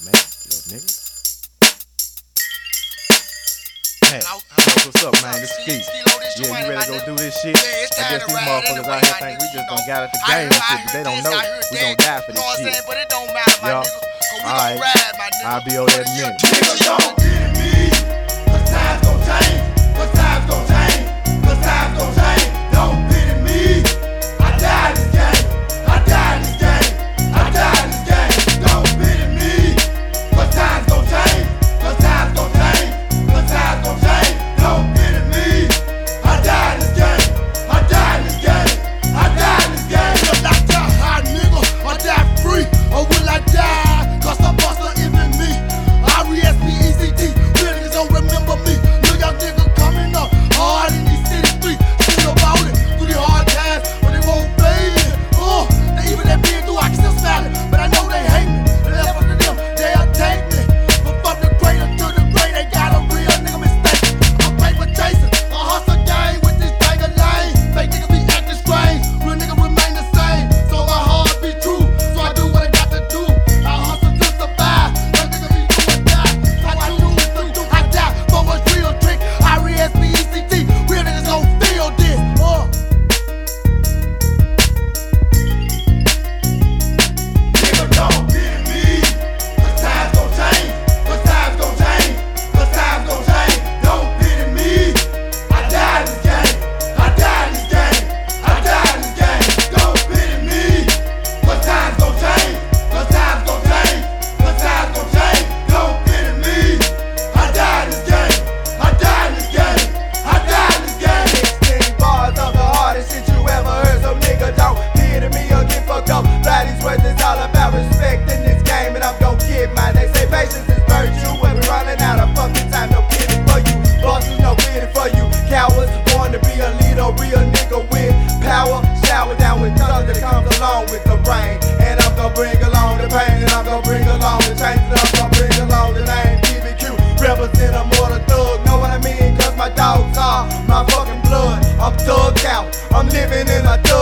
man, little nigga. Hey, what's up, man? This is Ski. Yeah, you ready to go do this shit? I guess these motherfuckers out here think we just gonna get out the game and shit, but they don't know we gonna die for this shit. Yup. Alright, I'll be over there in a minute. Niggas don't get me, cause times gon' change, cause times gon' change, cause times gon' change. Don't pity me, I died in this game, I died in this game, I died in this game. Don't pity me, cause times gon' change, cause times gon' change, cause times gon' change. Don't pity me, I died in this game, I died in this game, I died in this game. Will I die high, nigga, or die free, or will I die? Cause the buster isn't me. R-E-S-P-E-C-T. Real niggas don't remember me. Look y'all niggas coming up hard in these city streets. Still about it through the hard times, but they won't fade it. They even that being through, I can still smile it. But I know they hate me. And left up to them, they'll take me. But from the cradle to the grave, they got a real nigga mistake. I'm paper chasing, a hustle game with this thing of lane. Fake niggas be acting strange, real niggas remain the same. So my heart be true, so I do what I got to do. I hustle to survive, that nigga be doing that. I do it to I die for a real trick. R-E-S-P-E-C-T, real niggas gon' feel this. Nigga don't pity me, cause times gon' change, cause times gon' change, cause times gon' change. Don't pity me, I died in this game, I died in this game, I died in this game. Don't pity me, cause times gon' change, cause times gon' change, cause times gon' change. Don't pity me, I died in this game, I died in this game, I died in this game. 16 bars of the hardest shit you ever heard, so nigga don't pity me or get fucked up. Bloody worth is all about respect in this game, and I'm gon' get mine. They say patience is virtue, when we running out of fucking time, no pity for you. Bosses, no pity for you. Cowards born to be a leader, real nigga with power. Shower down with thunder that comes along with the rain, and I'm gon' bring along the pain, and I'm gon' bring along the change, and I'm gon' bring along the name DBQ. Represent a mortal thug, know what I mean? Cause my dogs are my fucking blood. I'm thugged out, I'm living in a